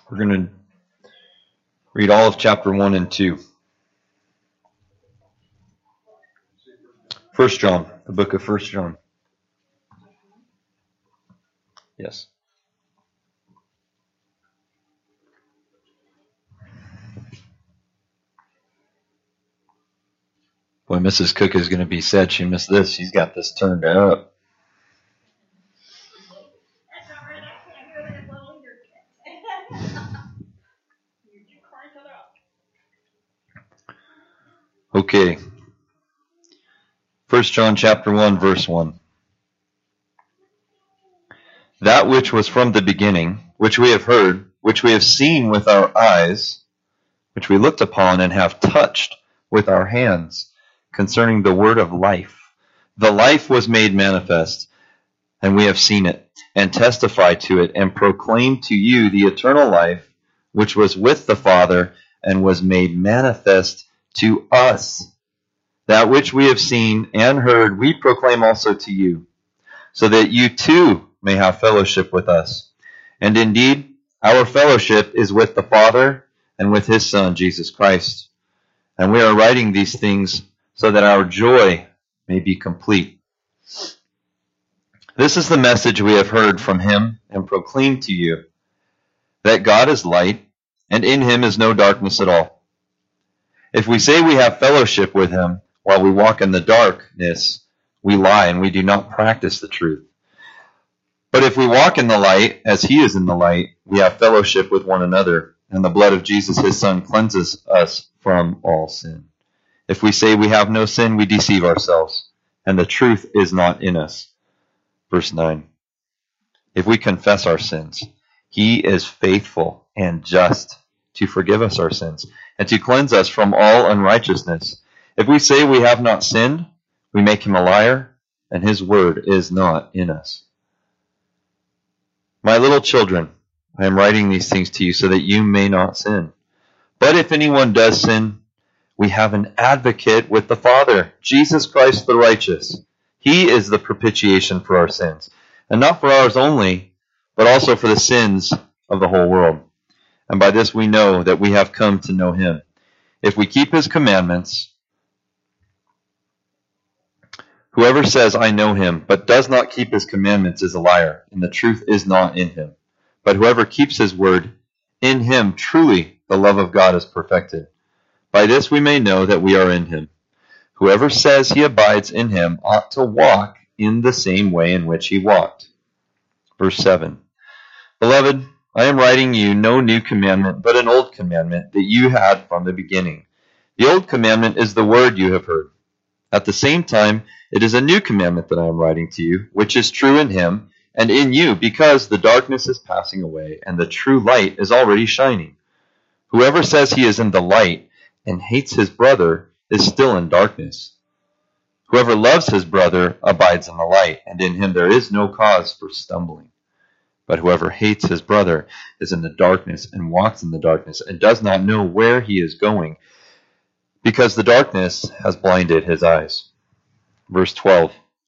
We're going to read all of chapter 1 and 2. 1 John, the book of 1 John. Yes. Boy, Mrs. Cook is going to be sad she missed this. She's got this turned up. That's all right. I can't hear that little ear. You crank it up. Okay. 1 John chapter 1, verse 1. That which was from the beginning, which we have heard, which we have seen with our eyes, which we looked upon and have touched with our hands, concerning the word of life. The life was made manifest, and we have seen it, and testify to it, and proclaim to you the eternal life, which was with the Father, and was made manifest to us. That which we have seen and heard, we proclaim also to you, so that you too may have fellowship with us. And indeed, our fellowship is with the Father and with his Son, Jesus Christ. And we are writing these things so that our joy may be complete. This is the message we have heard from him and proclaimed to you, that God is light, and in him is no darkness at all. If we say we have fellowship with him while we walk in the darkness, we lie and we do not practice the truth. But if we walk in the light, as he is in the light, we have fellowship with one another, and the blood of Jesus his Son cleanses us from all sin. If we say we have no sin, we deceive ourselves, and the truth is not in us. Verse 9. If we confess our sins, he is faithful and just to forgive us our sins, and to cleanse us from all unrighteousness. If we say we have not sinned, we make him a liar, and his word is not in us. My little children, I am writing these things to you so that you may not sin. But if anyone does sin, we have an advocate with the Father, Jesus Christ the righteous. He is the propitiation for our sins, and not for ours only, but also for the sins of the whole world. And by this we know that we have come to know him, if we keep his commandments. Whoever says, I know him, but does not keep his commandments is a liar, and the truth is not in him. But whoever keeps his word, in him truly the love of God is perfected. By this we may know that we are in him. Whoever says he abides in him ought to walk in the same way in which he walked. Verse 7. Beloved, I am writing you no new commandment, but an old commandment that you had from the beginning. The old commandment is the word you have heard. At the same time, it is a new commandment that I am writing to you, which is true in him and in you, because the darkness is passing away and the true light is already shining. Whoever says he is in the light and hates his brother is still in darkness. Whoever loves his brother abides in the light, and in him there is no cause for stumbling. But whoever hates his brother is in the darkness and walks in the darkness and does not know where he is going, because the darkness has blinded his eyes. Verse 12.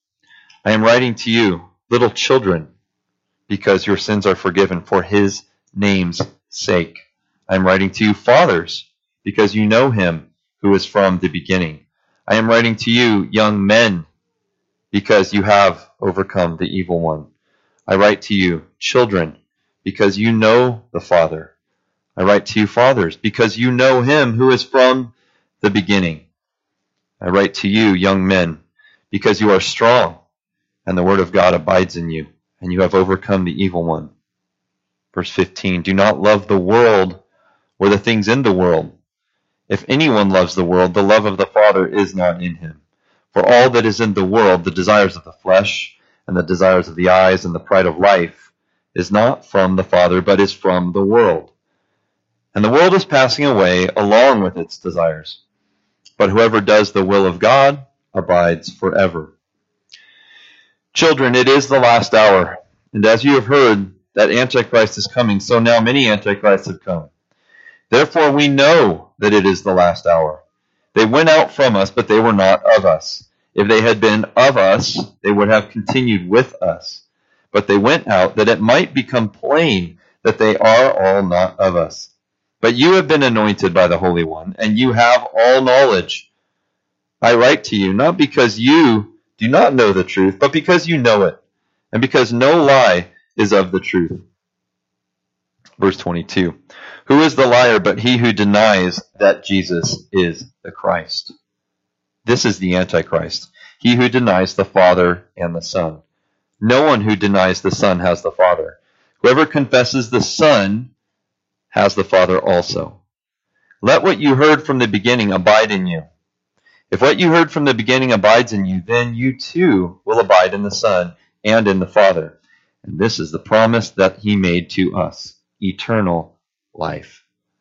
I am writing to you, little children, because your sins are forgiven for his name's sake. I am writing to you, fathers, because you know him who is from the beginning. I am writing to you, young men, because you have overcome the evil one. I write to you, children, because you know the Father. I write to you, fathers, because you know him who is from the beginning. I write to you, young men, because you are strong, and the word of God abides in you, and you have overcome the evil one. Verse 15, do not love the world or the things in the world. If anyone loves the world, the love of the Father is not in him. For all that is in the world, the desires of the flesh, and the desires of the eyes, and the pride of life, is not from the Father, but is from the world. And the world is passing away along with its desires. But whoever does the will of God abides forever. Children, it is the last hour, and as you have heard that Antichrist is coming, so now many Antichrists have come. Therefore we know that it is the last hour. They went out from us, but they were not of us. If they had been of us, they would have continued with us. But they went out that it might become plain that they are all not of us. But you have been anointed by the Holy One, and you have all knowledge. I write to you, not because you do not know the truth, but because you know it, and because no lie is of the truth. Verse 22. Who is the liar but he who denies that Jesus is the Christ? This is the Antichrist, he who denies the Father and the Son. No one who denies the Son has the Father. Whoever confesses the Son has the Father also. Let what you heard from the beginning abide in you. If what you heard from the beginning abides in you, then you too will abide in the Son and in the Father. And this is the promise that he made to us, eternal life.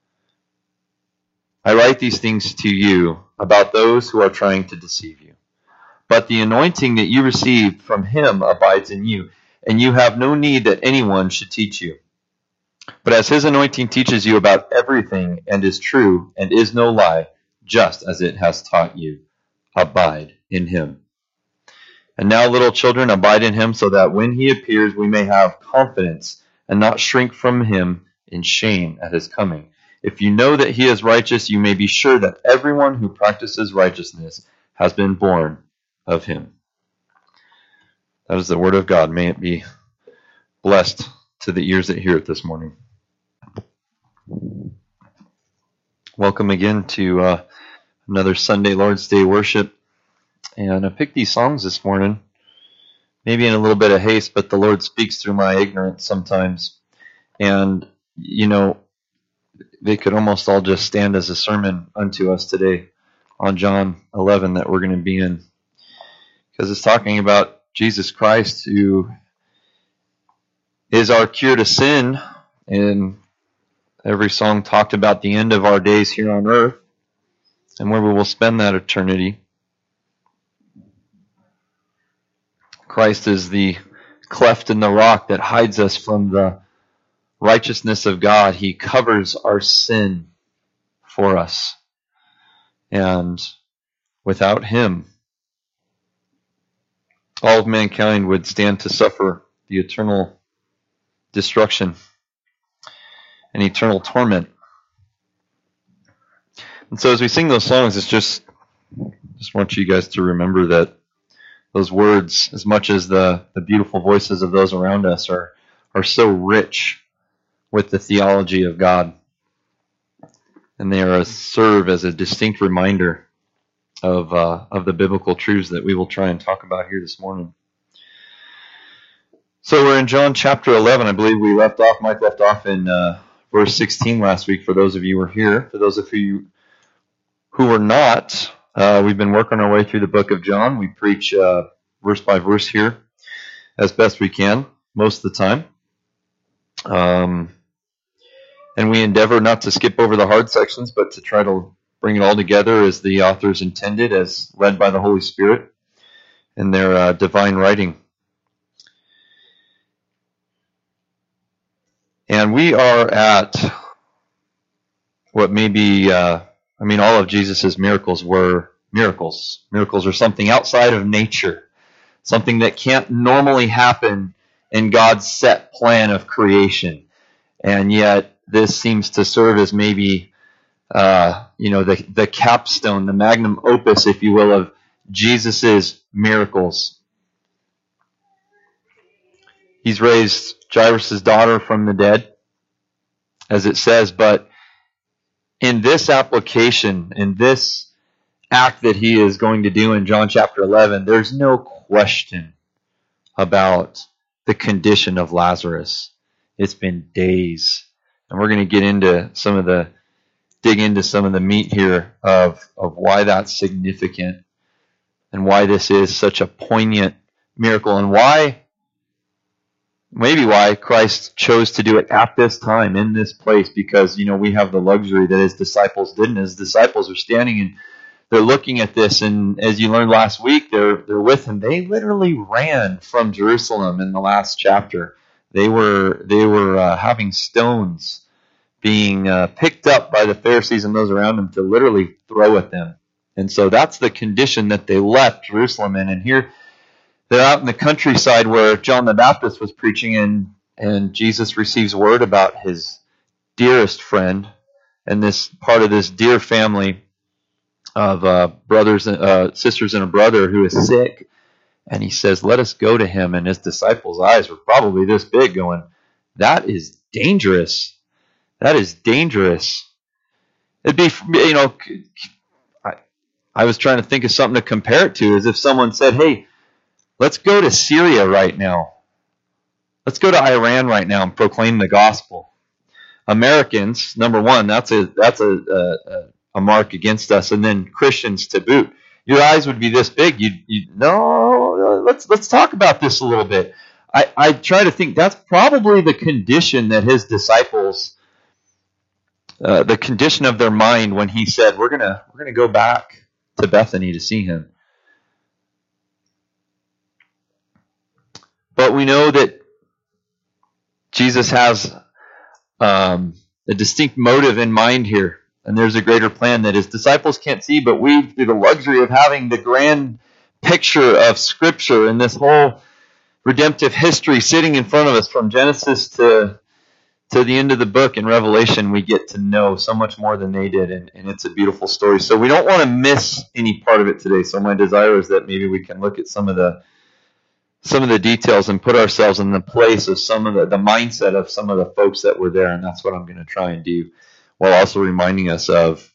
I write these things to you about those who are trying to deceive you. But the anointing that you received from him abides in you, and you have no need that anyone should teach you. But as his anointing teaches you about everything and is true and is no lie, just as it has taught you, abide in him. And now, little children, abide in him, so that when he appears we may have confidence and not shrink from him in shame at his coming. If you know that he is righteous, you may be sure that everyone who practices righteousness has been born of him. That is the word of God. May it be blessed to the ears that hear it this morning. Welcome again to another Sunday Lord's Day worship. And I picked these songs this morning, maybe in a little bit of haste, but the Lord speaks through my ignorance sometimes. And, you know, they could almost all just stand as a sermon unto us today on John 11 that we're going to be in. Because it's talking about Jesus Christ, who is our cure to sin. And every song talked about the end of our days here on earth and where we will spend that eternity. Christ is the cleft in the rock that hides us from the righteousness of God. He covers our sin for us. And without him, all of mankind would stand to suffer the eternal destruction and eternal torment. And so as we sing those songs, it's just want you guys to remember that those words, as much as the beautiful voices of those around us are so rich with the theology of God. And they serve as a distinct reminder of the biblical truths that we will try and talk about here this morning. So we're in John chapter 11. I believe Mike left off in verse 16 last week, for those of you who were here. For those of you who were not, we've been working our way through the book of John. We preach verse by verse here as best we can most of the time. And we endeavor not to skip over the hard sections, but to try to bring it all together as the authors intended, as led by the Holy Spirit in their divine writing. And we are at what may be, all of Jesus' miracles were miracles. Miracles are something outside of nature, something that can't normally happen in God's set plan of creation. And yet, this seems to serve as maybe, the capstone, the magnum opus, if you will, of Jesus' miracles. He's raised Jairus' daughter from the dead, as it says, but in this application, in this act that he is going to do in John chapter 11, there's no question about the condition of Lazarus. It's been days. And we're going to dig into some of the meat here of why that's significant and why this is such a poignant miracle, and why Christ chose to do it at this time, in this place, because, we have the luxury that his disciples didn't. His disciples are standing and they're looking at this, and as you learned last week, they're with him. They literally ran from Jerusalem in the last chapter. They were having stones being picked up by the Pharisees and those around them to literally throw at them. And so that's the condition that they left Jerusalem in. And here they're out in the countryside where John the Baptist was preaching, and and Jesus receives word about his dearest friend and this part of this dear family of brothers, sisters, and a brother who is sick. And he says, let us go to him. And his disciples' eyes were probably this big, going, that is dangerous. That is dangerous. It'd be, I was trying to think of something to compare it to, as if someone said, hey, let's go to Syria right now. Let's go to Iran right now and proclaim the gospel. Americans, number one, that's a mark against us, and then Christians to boot. Your eyes would be this big. Let's talk about this a little bit. I try to think that's probably the condition that his disciples, the condition of their mind when he said, we're gonna go back to Bethany to see him. But we know that Jesus has a distinct motive in mind here, and there's a greater plan that his disciples can't see, but we, through the luxury of having the grand picture of Scripture and this whole redemptive history sitting in front of us from Genesis to the end of the book in Revelation, we get to know so much more than they did, and it's a beautiful story. So we don't want to miss any part of it today. So my desire is that maybe we can look at some of the details and put ourselves in the place of some of the mindset of some of the folks that were there, and that's what I'm going to try and do, while also reminding us of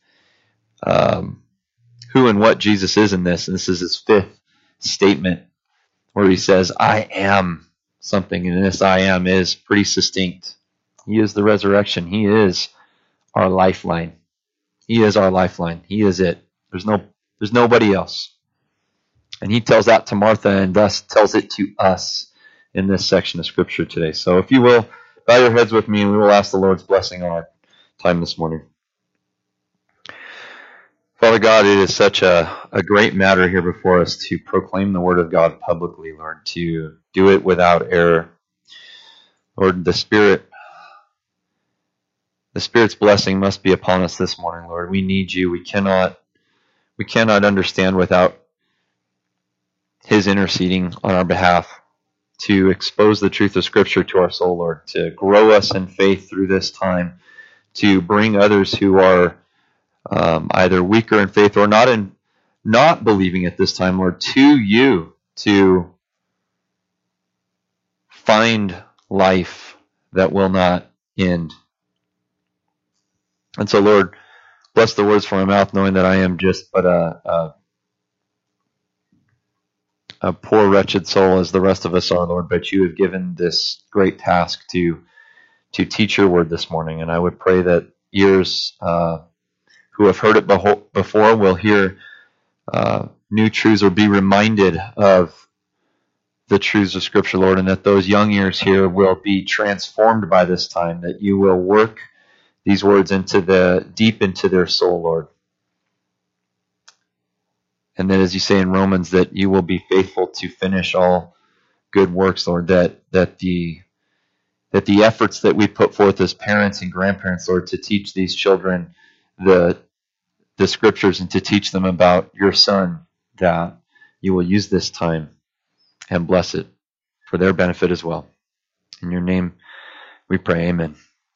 who and what Jesus is in this. And this is his fifth statement, where he says, I am something, and this I am is pretty succinct. He is the resurrection. He is our lifeline. He is our lifeline. He is it. There's nobody else. And he tells that to Martha, and thus tells it to us in this section of Scripture today. So if you will, bow your heads with me, and we will ask the Lord's blessing on our time this morning. Father God, it is such a great matter here before us to proclaim the Word of God publicly, Lord, to do it without error. Lord, the Spirit's blessing must be upon us this morning, Lord. We need you. We cannot understand without his interceding on our behalf to expose the truth of Scripture to our soul, Lord, to grow us in faith through this time, to bring others who are either weaker in faith or not believing at this time, Lord, to you, to find life that will not end. And so, Lord, bless the words from my mouth, knowing that I am just but a poor, wretched soul as the rest of us are, Lord, but you have given this great task to teach your word this morning. And I would pray that ears who have heard it before will hear new truths, or be reminded of the truths of Scripture, Lord, and that those young ears here will be transformed by this time, that you will work these words deep into their soul, Lord. And that, as you say in Romans, that you will be faithful to finish all good works, Lord, that the efforts that we put forth as parents and grandparents, Lord, to teach these children the Scriptures and to teach them about your Son, that you will use this time and bless it for their benefit as well. In your name we pray, amen.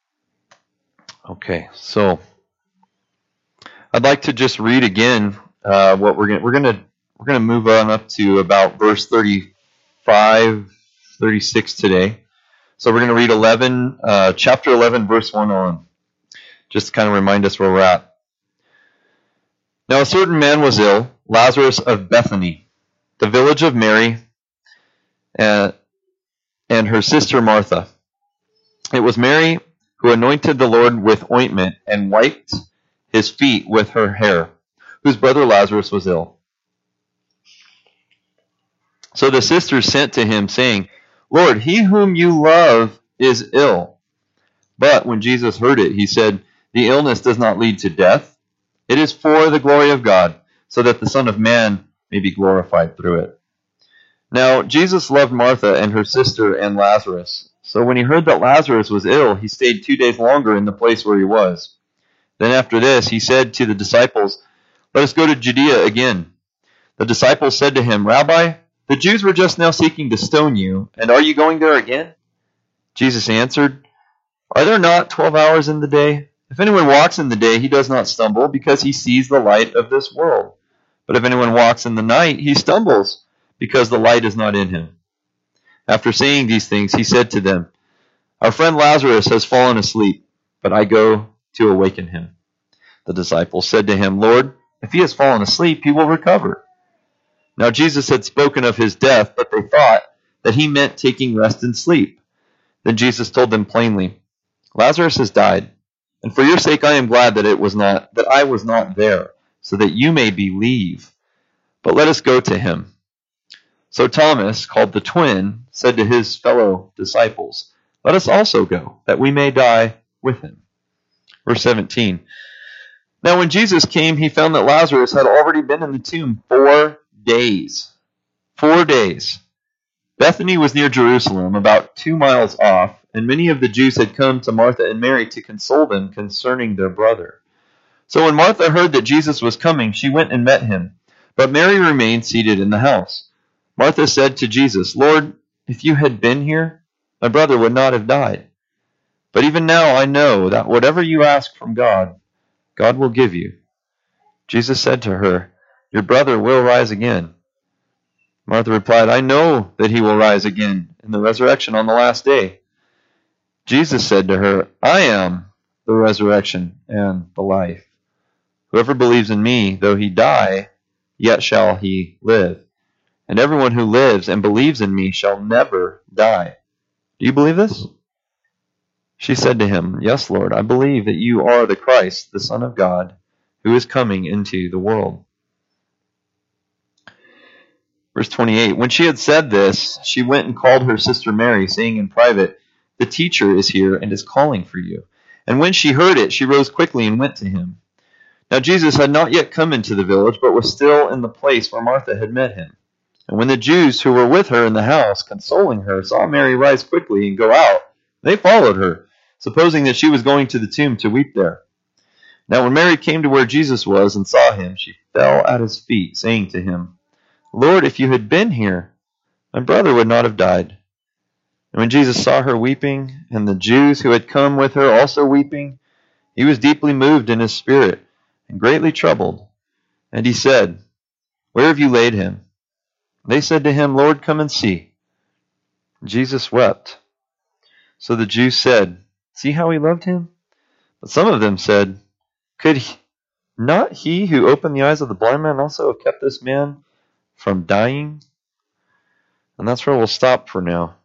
Okay, so I'd like to just read again what we're gonna move on up to about verse 35, 36 today. So we're gonna read chapter 11, verse 1 on, just to kind of remind us where we're at. Now a certain man was ill, Lazarus of Bethany, the village of Mary, and her sister Martha. It was Mary who anointed the Lord with ointment and wiped his feet with her hair, whose brother Lazarus was ill. So the sisters sent to him, saying, Lord, he whom you love is ill. But when Jesus heard it, he said, the illness does not lead to death. It is for the glory of God, so that the Son of Man may be glorified through it. Now Jesus loved Martha and her sister and Lazarus. So when he heard that Lazarus was ill, he stayed 2 days longer in the place where he was. Then after this, he said to the disciples, let us go to Judea again. The disciples said to him, Rabbi, the Jews were just now seeking to stone you, and are you going there again? Jesus answered, Are there not 12 hours in the day? If anyone walks in the day, he does not stumble, because he sees the light of this world. But if anyone walks in the night, he stumbles, because the light is not in him. After saying these things, he said to them, Our friend Lazarus has fallen asleep, but I go to awaken him. The disciples said to him, Lord, if he has fallen asleep, he will recover. Now Jesus had spoken of his death, but they thought that he meant taking rest and sleep. Then Jesus told them plainly, Lazarus has died, and for your sake I am glad that I was not there, so that you may believe. But let us go to him. So Thomas, called the twin, said to his fellow disciples, Let us also go, that we may die with him. Verse 17. Now when Jesus came, he found that Lazarus had already been in the tomb 4 days. 4 days. Bethany was near Jerusalem, about 2 miles off, and many of the Jews had come to Martha and Mary to console them concerning their brother. So when Martha heard that Jesus was coming, she went and met him, but Mary remained seated in the house. Martha said to Jesus, Lord, if you had been here, my brother would not have died. But even now I know that whatever you ask from God, God will give you. Jesus said to her, Your brother will rise again. Martha replied, I know that he will rise again in the resurrection on the last day. Jesus said to her, I am the resurrection and the life. Whoever believes in me, though he die, yet shall he live. And everyone who lives and believes in me shall never die. Do you believe this? She said to him, Yes, Lord, I believe that you are the Christ, the Son of God, who is coming into the world. Verse 28, When she had said this, she went and called her sister Mary, saying in private, The teacher is here and is calling for you. And when she heard it, she rose quickly and went to him. Now Jesus had not yet come into the village, but was still in the place where Martha had met him. And when the Jews who were with her in the house, consoling her, saw Mary rise quickly and go out, they followed her, supposing that she was going to the tomb to weep there. Now when Mary came to where Jesus was and saw him, she fell at his feet, saying to him, Lord, if you had been here, my brother would not have died. And when Jesus saw her weeping, and the Jews who had come with her also weeping, he was deeply moved in his spirit, and greatly troubled. And he said, Where have you laid him? They said to him, Lord, come and see. Jesus wept. So the Jews said, See how he loved him? But some of them said, Could not he who opened the eyes of the blind man also have kept this man from dying? And that's where we'll stop for now.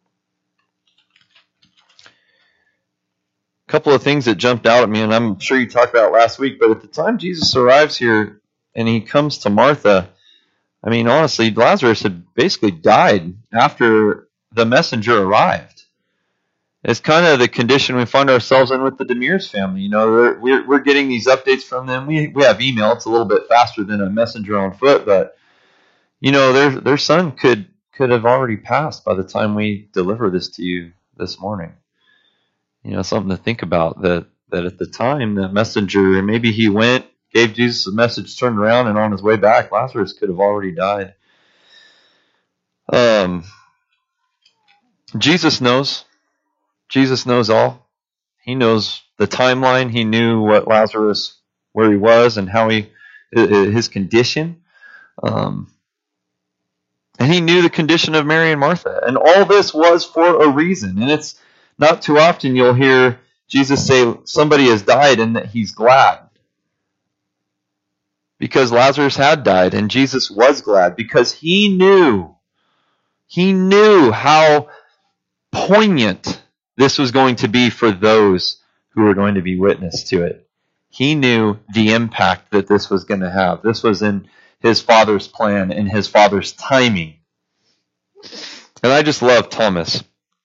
A couple of things that jumped out at me, and I'm sure you talked about last week, but at the time Jesus arrives here and he comes to Martha, I mean, honestly, Lazarus had basically died after the messenger arrived. It's kind of the condition we find ourselves in with the Demers family. You know, we're getting these updates from them. We have email. It's a little bit faster than a messenger on foot, but you know, their son could have already passed by the time we deliver this to you this morning. You know, something to think about, that at the time that messenger, maybe he went, gave Jesus a message, turned around, and on his way back, Lazarus could have already died. Jesus knows. Jesus knows all. He knows the timeline. He knew what Lazarus, where he was, and how his condition. And he knew the condition of Mary and Martha. And all this was for a reason. And it's not too often you'll hear Jesus say somebody has died and that he's glad. Because Lazarus had died, and Jesus was glad because he knew how poignant this was going to be for those who were going to be witness to it. He knew the impact that this was going to have. This was in his Father's plan and his Father's timing. And I just love Thomas.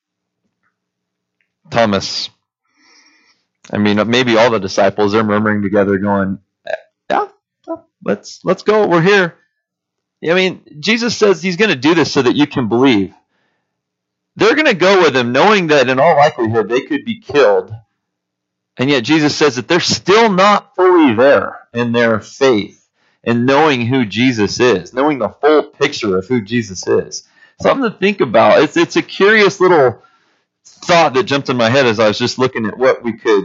I mean, maybe all the disciples are murmuring together going, yeah, let's go. We're here. I mean, Jesus says he's going to do this so that you can believe. They're going to go with him knowing that in all likelihood they could be killed. And yet Jesus says that they're still not fully there in their faith and knowing who Jesus is, knowing the full picture of who Jesus is. Something to think about. It's a curious little thought that jumped in my head as I was just looking at what we could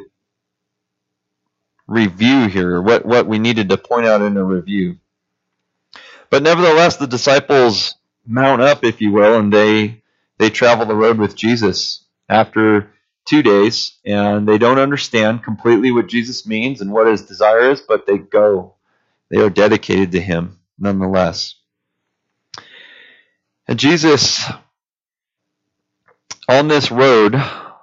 review here, what we needed to point out in a review. But nevertheless, the disciples mount up, if you will, and they travel the road with Jesus after 2 days, and they don't understand completely what Jesus means and what his desire is, but they go. They are dedicated to him nonetheless. And Jesus, on this road,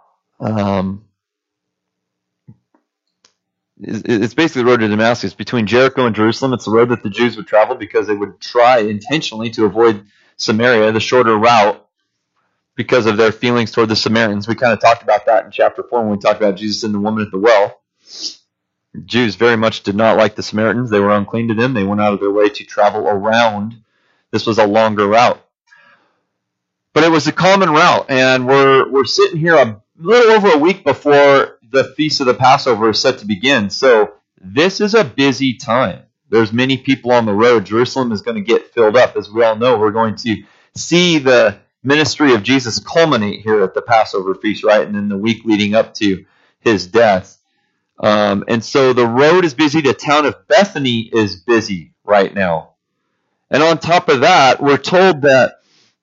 it's basically the road to Damascus. Between Jericho and Jerusalem, it's the road that the Jews would travel because they would try intentionally to avoid Samaria, the shorter route, because of their feelings toward the Samaritans. We kind of talked about that in chapter 4 when we talked about Jesus and the woman at the well. Jews very much did not like the Samaritans. They were unclean to them. They went out of their way to travel around. This was a longer route. But it was a common route, and we're sitting here a little over a week before the Feast of the Passover is set to begin. So this is a busy time. There's many people on the road. Jerusalem is going to get filled up. As we all know, we're going to see the ministry of Jesus culminate here at the Passover feast, right? And then the week leading up to his death. And so the road is busy. The town of Bethany is busy right now. And on top of that, we're told that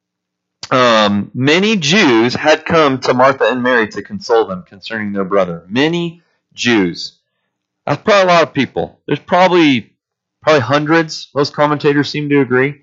many Jews had come to Martha and Mary to console them concerning their brother. Many Jews. That's probably a lot of people. There's probably hundreds. Most commentators seem to agree.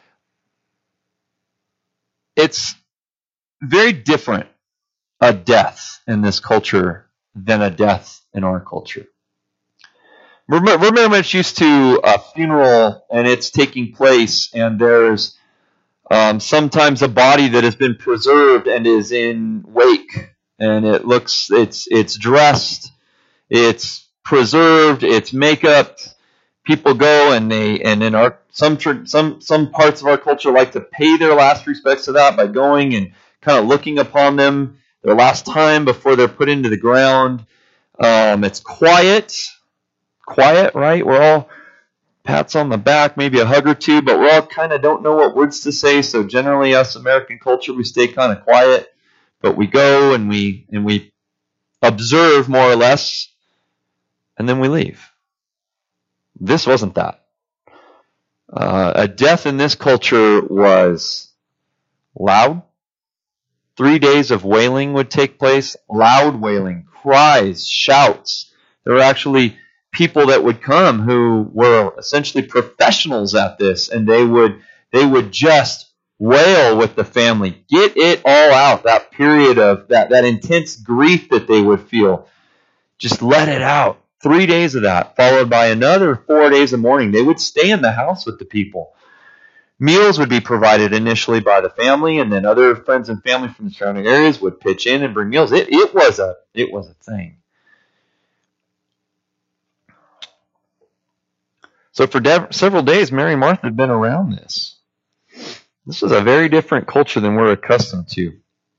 It's very different, a death in this culture than a death in our culture. We're very much used to a funeral, and it's taking place, and there's sometimes a body that has been preserved and is in wake, and it's dressed, it's preserved, it's makeup. People go and in our some parts of our culture like to pay their last respects to that by going and kind of looking upon them their last time before they're put into the ground. It's quiet, right? We're all pats on the back, maybe a hug or two, but we all kind of don't know what words to say. So generally, us American culture, we stay kind of quiet, but we go and we observe more or less, and then we leave. This wasn't that. A death in this culture was loud. 3 days of wailing would take place. Loud wailing, cries, shouts. There were actually people that would come who were essentially professionals at this, and they would just wail with the family, get it all out. That period of that intense grief that they would feel, just let it out. 3 days of that, followed by another 4 days of mourning. They would stay in the house with the people. Meals would be provided initially by the family, and then other friends and family from the surrounding areas would pitch in and bring meals. It was a thing. So for several days, Mary and Martha had been around this. This was a very different culture than we're accustomed to.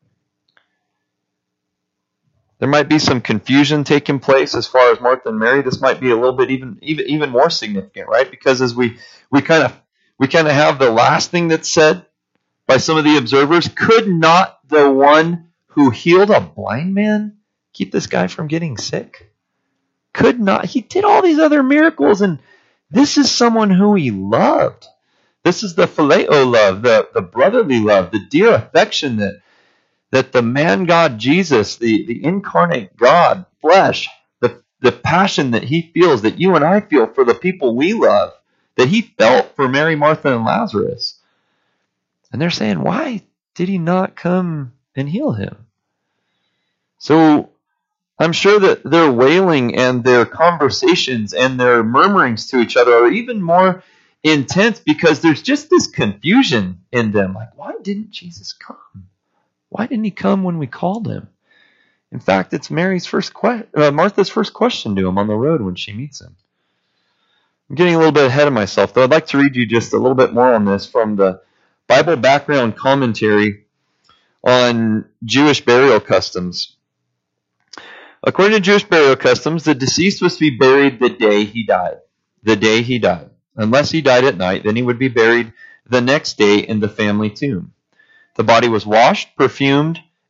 There might be some confusion taking place as far as Martha and Mary. This might be a little bit even more significant, right? Because as we kind of have the last thing that's said by some of the observers, could not the one who healed a blind man keep this guy from getting sick? Could not. He did all these other miracles, and this is someone who he loved. This is the phileo love, the brotherly love, the dear affection that the man God Jesus, the incarnate God, flesh, the passion that he feels, that you and I feel for the people we love, that he felt for Mary, Martha, and Lazarus. And they're saying, why did he not come and heal him? So I'm sure that their wailing and their conversations and their murmurings to each other are even more intense because there's just this confusion in them. Like, why didn't Jesus come? Why didn't he come when we called him? In fact, it's Martha's first question to him on the road when she meets him. I'm getting a little bit ahead of myself, though. I'd like to read you just a little bit more on this from the Bible background commentary on Jewish burial customs. According to Jewish burial customs, the deceased was to be buried the day he died. The day he died. Unless he died at night, then he would be buried the next day in the family tomb. The body was washed, perfumed,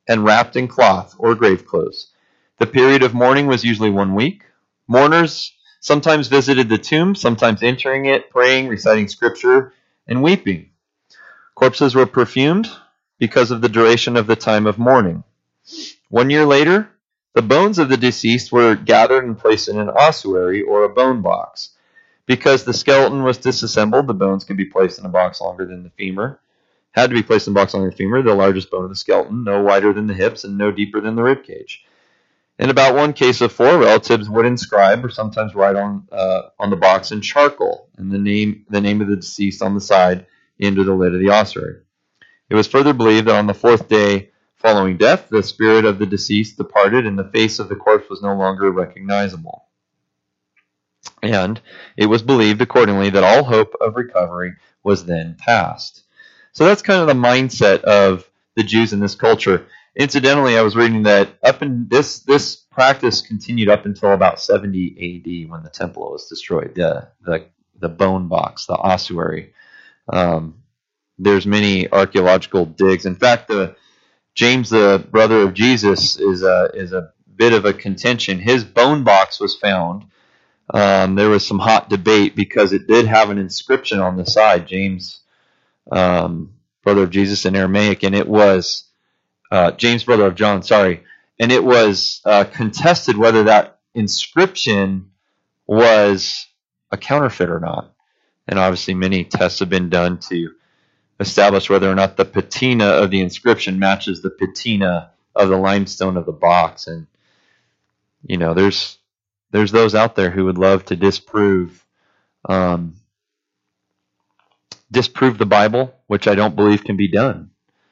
and wrapped in cloth or grave clothes. The period of mourning was usually 1 week. Mourners sometimes visited the tomb, sometimes entering it, praying, reciting scripture, and weeping. Corpses were perfumed because of the duration of the time of mourning. 1 year later, the bones of the deceased were gathered and placed in an ossuary or a bone box. Because the skeleton was disassembled, the bones could be placed in a box longer than the femur. Had to be placed in a box longer than the femur, the largest bone of the skeleton, no wider than the hips and no deeper than the rib cage. In about one case of 4, relatives would inscribe or sometimes write on the box in charcoal and the name of the deceased on the side into the lid of the ossuary. It was further believed that on the 4th day following death, the spirit of the deceased departed and the face of the corpse was no longer recognizable. And it was believed accordingly that all hope of recovery was then past. So that's kind of the mindset of the Jews in this culture. Incidentally, I was reading that this practice continued up until about 70 AD when the temple was destroyed, the bone box, the ossuary. There's many archaeological digs. In fact, James, the brother of Jesus, is a bit of a contention. His bone box was found. There was some hot debate because it did have an inscription on the side, James, brother of Jesus in Aramaic, and it was James, brother of John, and it was contested whether that inscription was a counterfeit or not. And obviously many tests have been done to establish whether or not the patina of the inscription matches the patina of the limestone of the box. And, there's those out there who would love to disprove the Bible, which I don't believe can be done.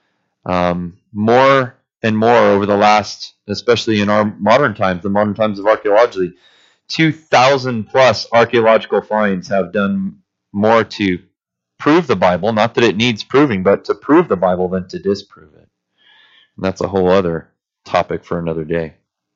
More and more over the last, especially in our modern times, the modern times of archaeology, 2,000 plus archaeological finds have done more to prove the Bible, not that it needs proving, but to prove the Bible than to disprove it. And that's a whole other topic for another day.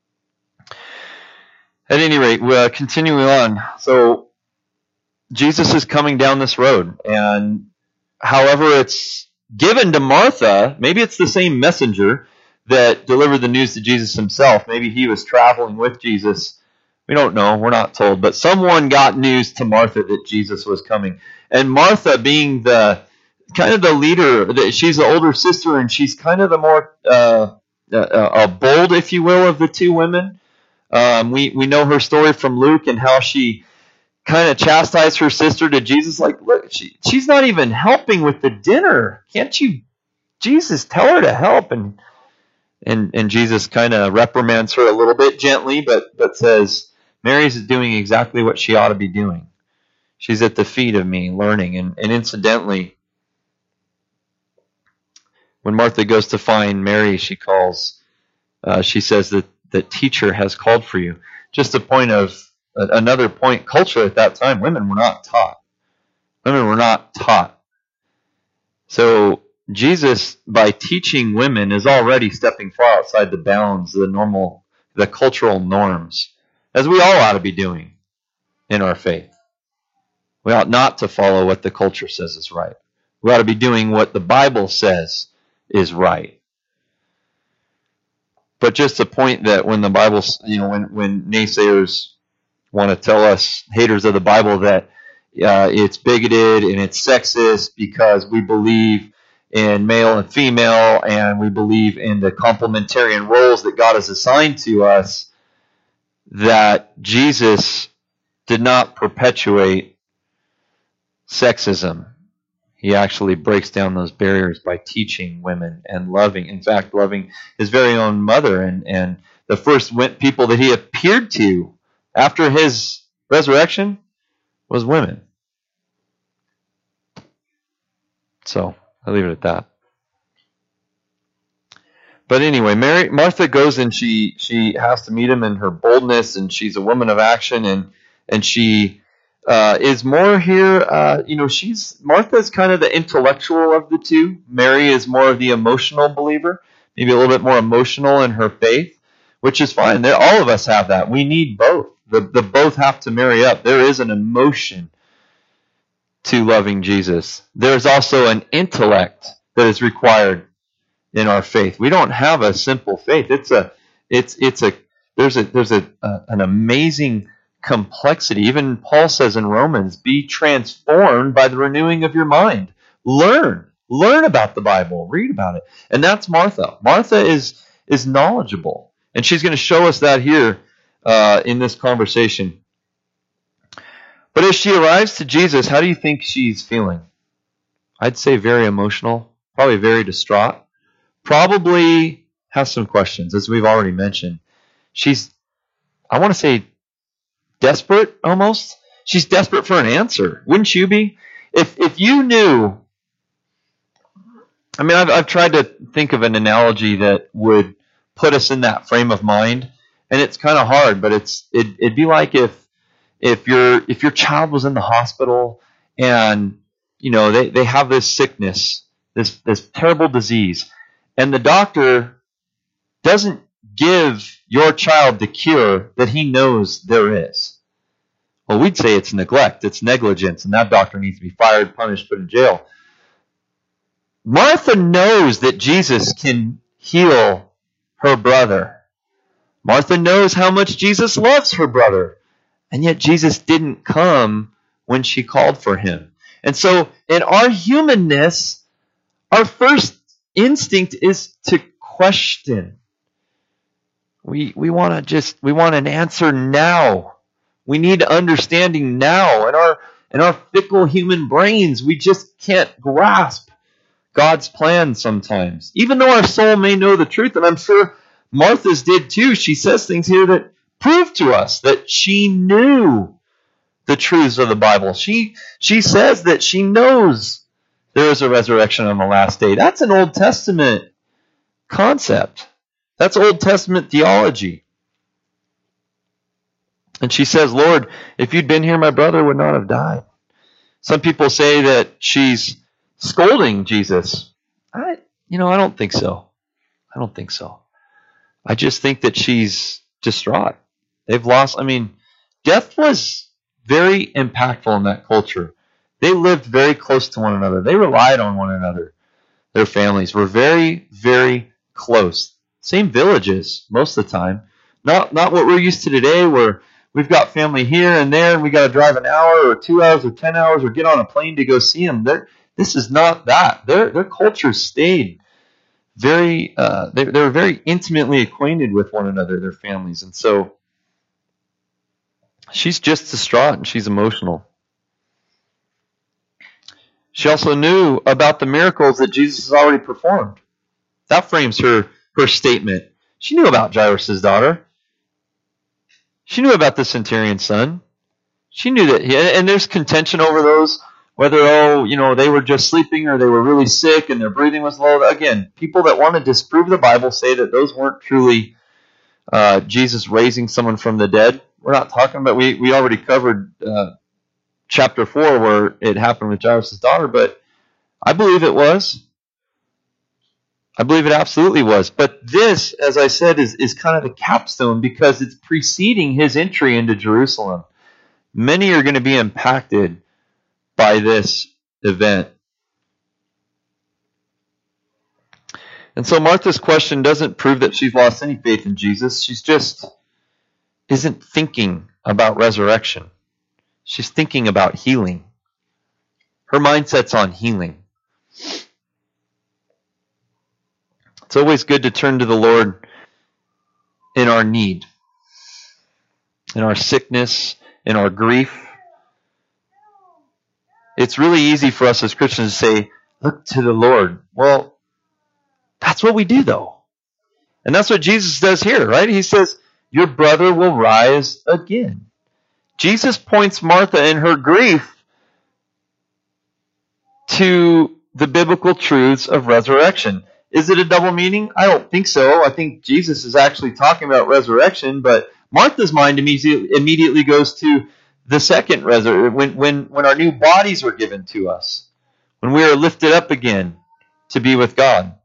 At any rate, continuing on. So Jesus is coming down this road, and however it's given to Martha, maybe it's the same messenger that delivered the news to Jesus himself. Maybe he was traveling with Jesus. We don't know. We're not told. But someone got news to Martha that Jesus was coming. And Martha, being the kind of the leader, she's the older sister, and she's kind of the more bold, if you will, of the two women. We know her story from Luke and how she kind of chastised her sister to Jesus, like, look, she's not even helping with the dinner. Can't you, Jesus, tell her to help? And Jesus kind of reprimands her a little bit gently, but says, Mary's doing exactly what she ought to be doing. She's at the feet of me, learning. And incidentally, when Martha goes to find Mary, she says that the teacher has called for you. Just another point, culture at that time, women were not taught. So Jesus, by teaching women, is already stepping far outside the bounds, the cultural norms, as we all ought to be doing in our faith. We ought not to follow what the culture says is right. We ought to be doing what the Bible says is right. But just to point that when the Bible, when naysayers want to tell us, haters of the Bible, that it's bigoted and it's sexist because we believe in male and female and we believe in the complementarian roles that God has assigned to us, that Jesus did not perpetuate sexism. He actually breaks down those barriers by teaching women and loving his very own mother. And the first people that he appeared to after his resurrection was women. So I'll leave it at that. But anyway, Martha goes and she has to meet him in her boldness, and she's a woman of action, and she is more here. Martha's kind of the intellectual of the two. Mary is more of the emotional believer, maybe a little bit more emotional in her faith, which is fine. All of us have that. We need both. The both have to marry up. There is an emotion to loving Jesus. There's also an intellect that is required in our faith. We don't have a simple faith. There's an amazing complexity. Even Paul says in Romans, be transformed by the renewing of your mind. Learn about the Bible, read about it. And that's Martha. Martha is knowledgeable. And she's going to show us that here in this conversation. But as she arrives to Jesus, how do you think she's feeling? I'd say very emotional, probably very distraught. Probably has some questions, as we've already mentioned. She's, I want to say, desperate almost. She's desperate for an answer. Wouldn't you be? If you knew, I mean, I've tried to think of an analogy that would put us in that frame of mind, and it's kind of hard, but it'd be like if your child was in the hospital and they have this sickness, this terrible disease, and the doctor doesn't give your child the cure that he knows there is. Well, we'd say it's neglect, it's negligence, and that doctor needs to be fired, punished, put in jail. Martha knows that Jesus can heal her brother. Martha knows how much Jesus loves her brother, and yet Jesus didn't come when she called for him. And so in our humanness, our first instinct is to question. We want an answer now. We need understanding now. In our fickle human brains, we just can't grasp God's plan sometimes. Even though our soul may know the truth, and I'm sure Martha's did too, she says things here that prove to us that she knew the truths of the Bible. She says that she knows there is a resurrection on the last day. That's an Old Testament concept. That's Old Testament theology. And she says, Lord, if you'd been here, my brother would not have died. Some people say that she's scolding Jesus. I don't think so. I don't think so. I just think that she's distraught. They've lost, death was very impactful in that culture. They lived very close to one another. They relied on one another. Their families were very, very close. Same villages most of the time. Not what we're used to today, where we've got family here and there, and we got to drive an hour or 2 hours or 10 hours or get on a plane to go see them. This is not that. Their culture stayed very. They were very intimately acquainted with one another, their families, and so she's just distraught and she's emotional. She also knew about the miracles that Jesus has already performed. That frames her statement. She knew about Jairus' daughter. She knew about the centurion's son. She knew that, and there's contention over those, whether, they were just sleeping or they were really sick and their breathing was low. Again, people that want to disprove the Bible say that those weren't truly Jesus raising someone from the dead. We're not talking about, we already covered chapter 4 where it happened with Jairus' daughter, but I believe it was. I believe it absolutely was. But this, as I said, is kind of the capstone because it's preceding his entry into Jerusalem. Many are going to be impacted by this event. And so Martha's question doesn't prove that she's lost any faith in Jesus. She's just isn't thinking about resurrection. She's thinking about healing. Her mindset's on healing. It's always good to turn to the Lord in our need, in our sickness, in our grief. It's really easy for us as Christians to say, look to the Lord. Well, that's what we do, though. And that's what Jesus does here, right? He says, your brother will rise again. Jesus points Martha in her grief to the biblical truths of resurrection. Is it a double meaning? I don't think so. I think Jesus is actually talking about resurrection, but Martha's mind immediately goes to the second resurrection, when our new bodies were given to us, when we are lifted up again to be with God.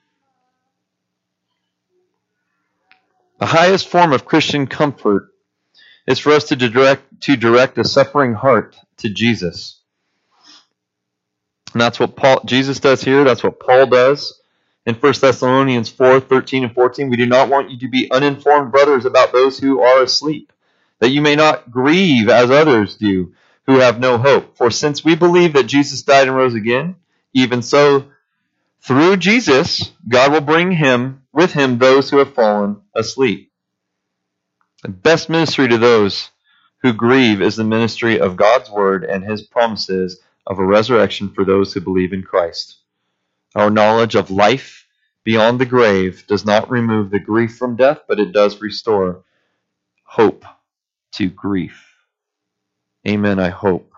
The highest form of Christian comfort is for us to direct a suffering heart to Jesus. And that's what Jesus does here. That's what Paul does in 1 Thessalonians 4:13 and 14, we do not want you to be uninformed, brothers, about those who are asleep, that you may not grieve as others do, who have no hope. For since we believe that Jesus died and rose again, even so, through Jesus, God will bring with him those who have fallen asleep. The best ministry to those who grieve is the ministry of God's word and his promises of a resurrection for those who believe in Christ. Our knowledge of life beyond the grave does not remove the grief from death, but it does restore hope to grief. Amen, I hope.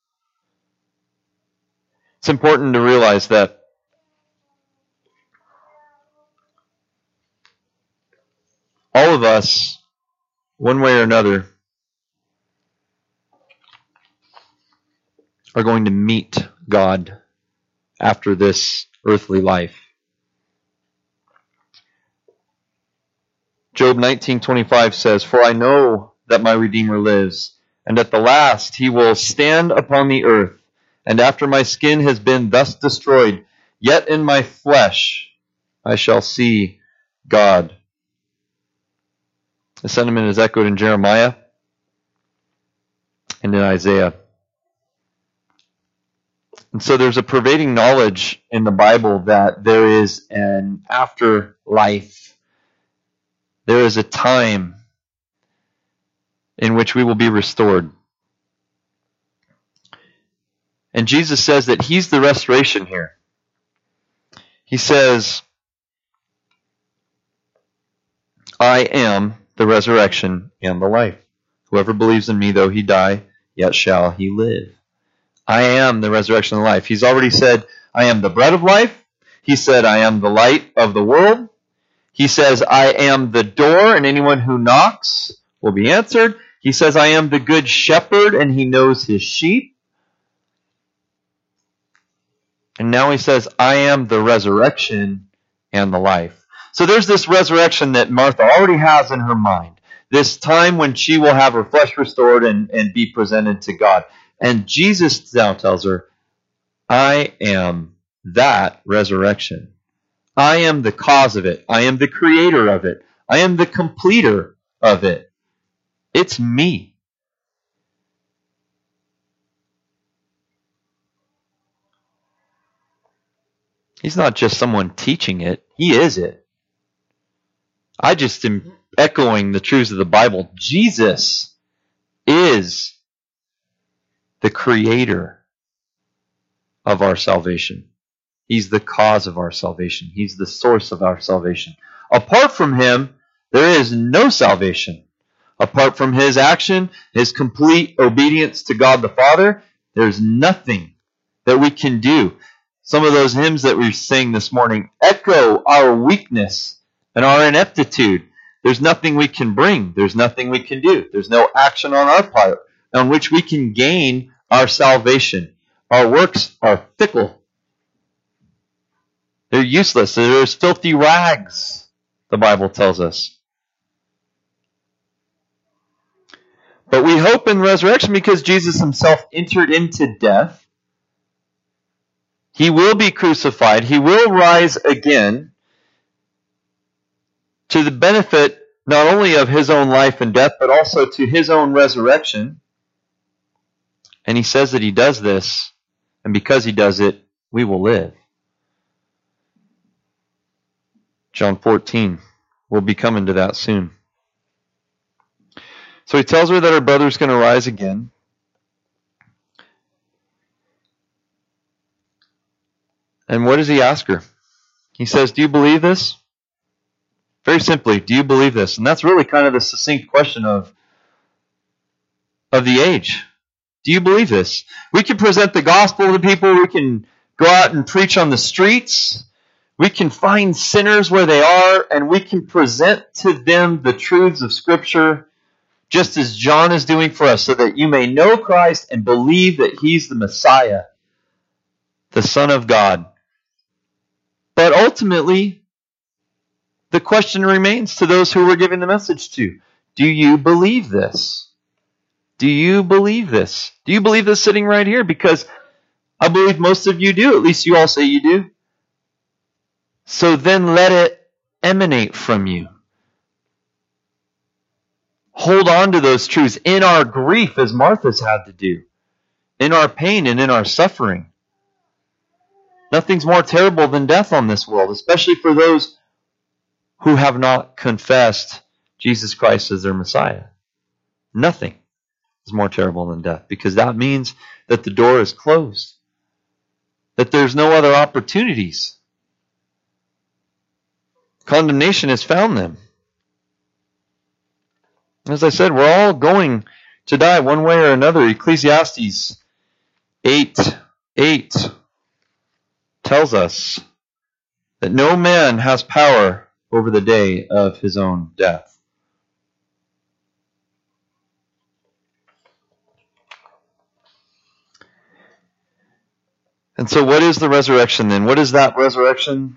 It's important to realize that all of us, one way or another, are going to meet God after this earthly life. Job 19:25 says, "For I know that my Redeemer lives, and at the last he will stand upon the earth. And after my skin has been thus destroyed, yet in my flesh I shall see God." The sentiment is echoed in Jeremiah and in Isaiah. And so there's a pervading knowledge in the Bible that there is an afterlife. There is a time in which we will be restored. And Jesus says that he's the restoration here. He says, "I am the resurrection and the life. Whoever believes in me, though he die, yet shall he live." I am the resurrection and the life. He's already said, "I am the bread of life." He said, "I am the light of the world." He says, "I am the door, and anyone who knocks will be answered." He says, "I am the good shepherd, and he knows his sheep." And now he says, "I am the resurrection and the life." So there's this resurrection that Martha already has in her mind. This time when she will have her flesh restored and be presented to God. And Jesus now tells her, "I am that resurrection. I am the cause of it. I am the creator of it. I am the completer of it. It's me." He's not just someone teaching it. He is it. I just am echoing the truths of the Bible. Jesus is the creator of our salvation. He's the cause of our salvation. He's the source of our salvation. Apart from him, there is no salvation. Apart from his action, his complete obedience to God the Father, there's nothing that we can do. Some of those hymns that we sang this morning echo our weakness and our ineptitude. There's nothing we can bring. There's nothing we can do. There's no action on our part on which we can gain our salvation. Our works are fickle. They're useless. They're as filthy rags, the Bible tells us. But we hope in resurrection because Jesus himself entered into death. He will be crucified. He will rise again to the benefit not only of his own life and death, but also to his own resurrection. And he says that he does this, and because he does it, we will live. John 14. We'll be coming to that soon. So he tells her that her brother's going to rise again. And what does he ask her? He says, "Do you believe this?" Very simply, do you believe this? And that's really kind of the succinct question of the age. Do you believe this? We can present the gospel to people. We can go out and preach on the streets. We can find sinners where they are, and we can present to them the truths of Scripture, just as John is doing for us, so that you may know Christ and believe that he's the Messiah, the Son of God. But ultimately, the question remains to those who we're giving the message to. Do you believe this? Do you believe this? Do you believe this sitting right here? Because I believe most of you do. At least you all say you do. So then let it emanate from you. Hold on to those truths in our grief, as Martha's had to do, in our pain and in our suffering. Nothing's more terrible than death on this world, especially for those who have not confessed Jesus Christ as their Messiah. Nothing is more terrible than death, because that means that the door is closed, that there's no other opportunities. Condemnation has found them. As I said, we're all going to die one way or another. Ecclesiastes 8:8 tells us that no man has power over the day of his own death. And so what is the resurrection then? What is that resurrection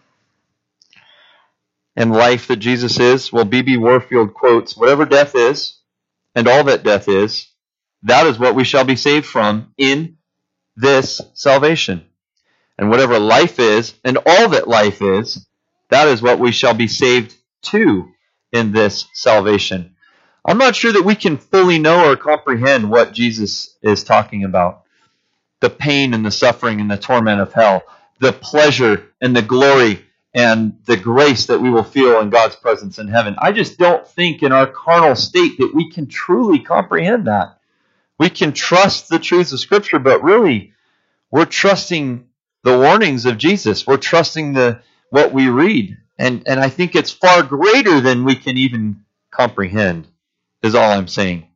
and life that Jesus is? Well, B.B. Warfield quotes, whatever death is, and all that death is, that is what we shall be saved from in this salvation. And whatever life is, and all that life is, that is what we shall be saved to in this salvation. I'm not sure that we can fully know or comprehend what Jesus is talking about. The pain and the suffering and the torment of hell, the pleasure and the glory and the grace that we will feel in God's presence in heaven. I just don't think in our carnal state that we can truly comprehend that. We can trust the truths of Scripture, but really, we're trusting the warnings of Jesus. We're trusting what we read. And I think it's far greater than we can even comprehend, is all I'm saying.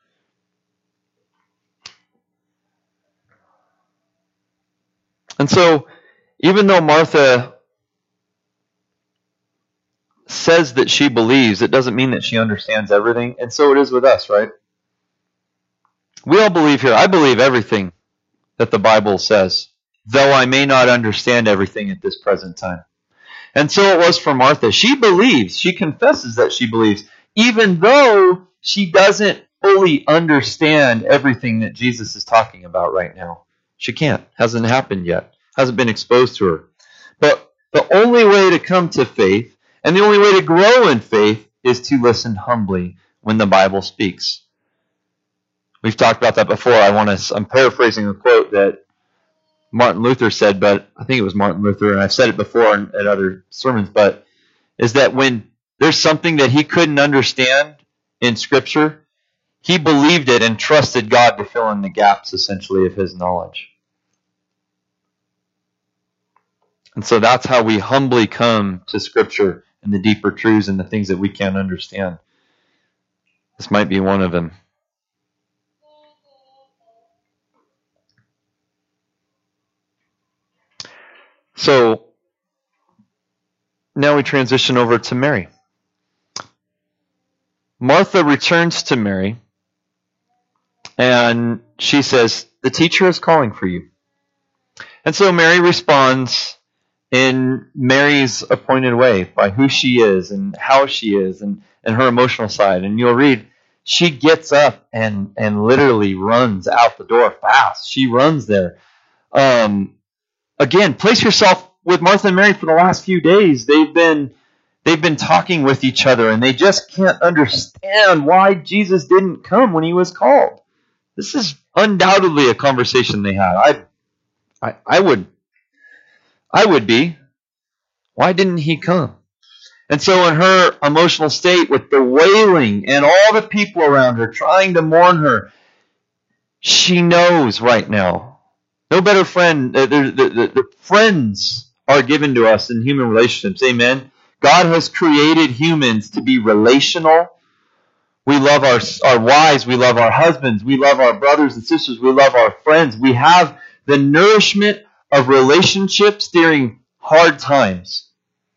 And so, even though Martha says that she believes, it doesn't mean that she understands everything. And so it is with us, right? We all believe here. I believe everything that the Bible says, though I may not understand everything at this present time. And so it was for Martha. She believes, she confesses that she believes, even though she doesn't fully understand everything that Jesus is talking about right now. She can't. Hasn't happened yet. Hasn't been exposed to her. But the only way to come to faith, and the only way to grow in faith, is to listen humbly when the Bible speaks. We've talked about that before. I'm paraphrasing a quote that Martin Luther said, but I think it was Martin Luther, and I've said it before at other sermons, but is that when there's something that he couldn't understand in Scripture, he believed it and trusted God to fill in the gaps, essentially, of his knowledge. And so that's how we humbly come to Scripture and the deeper truths and the things that we can't understand. This might be one of them. So now we transition over to Mary. Martha returns to Mary, and she says, "The teacher is calling for you." And so Mary responds in Mary's appointed way, by who she is and how she is and her emotional side. And you'll read, she gets up and literally runs out the door fast. She runs there. Again, place yourself with Martha and Mary for the last few days. They've been talking with each other, and they just can't understand why Jesus didn't come when he was called. This is undoubtedly a conversation they had. I would be. Why didn't he come? And so in her emotional state, with the wailing and all the people around her trying to mourn her, she knows right now. No better friend. The friends are given to us in human relationships. Amen. God has created humans to be relational. We love our wives. We love our husbands. We love our brothers and sisters. We love our friends. We have the nourishment of relationships during hard times.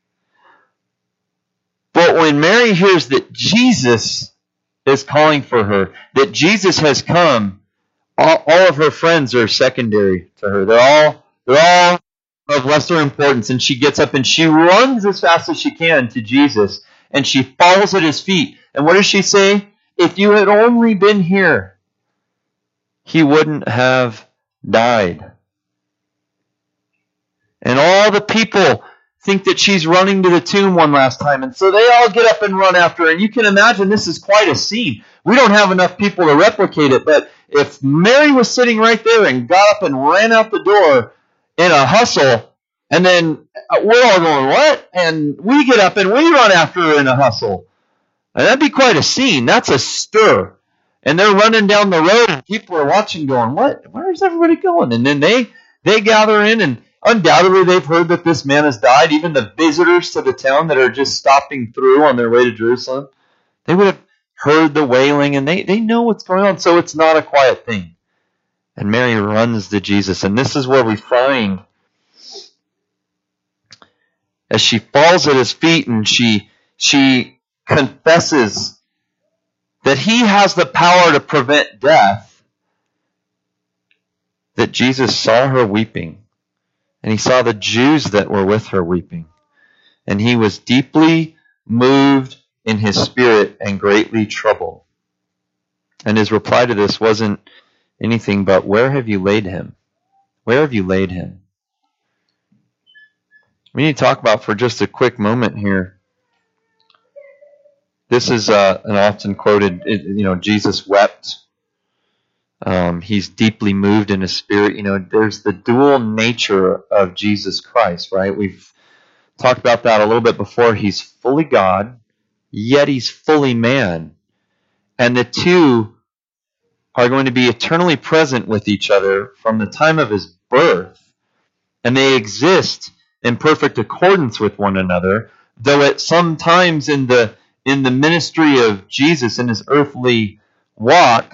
But when Mary hears that Jesus is calling for her, that Jesus has come, all of her friends are secondary to her. They're all of lesser importance. And she gets up and she runs as fast as she can to Jesus, and she falls at his feet. And what does she say? If you had only been here, he wouldn't have died. And all the people think that she's running to the tomb one last time. And so they all get up and run after her. And you can imagine this is quite a scene. We don't have enough people to replicate it, but if Mary was sitting right there and got up and ran out the door in a hustle, and then we're all going, what? And we get up and we run after her in a hustle. And that'd be quite a scene. That's a stir. And they're running down the road and people are watching going, what? Where's everybody going? And then they gather in, and undoubtedly they've heard that this man has died. Even the visitors to the town that are just stopping through on their way to Jerusalem, they would have heard the wailing, and they know what's going on. So it's not a quiet thing. And Mary runs to Jesus. And this is where we find, as she falls at his feet and she confesses that he has the power to prevent death, that Jesus saw her weeping. And he saw the Jews that were with her weeping. And he was deeply moved in his spirit and greatly troubled. And his reply to this wasn't anything but, where have you laid him? Where have you laid him? We need to talk about for just a quick moment here. This is an often quoted, Jesus wept. He's deeply moved in his spirit. There's the dual nature of Jesus Christ, right? We've talked about that a little bit before. He's fully God, yet he's fully man. And the two are going to be eternally present with each other from the time of his birth. And they exist in perfect accordance with one another, though at some times in the ministry of Jesus, in his earthly walk,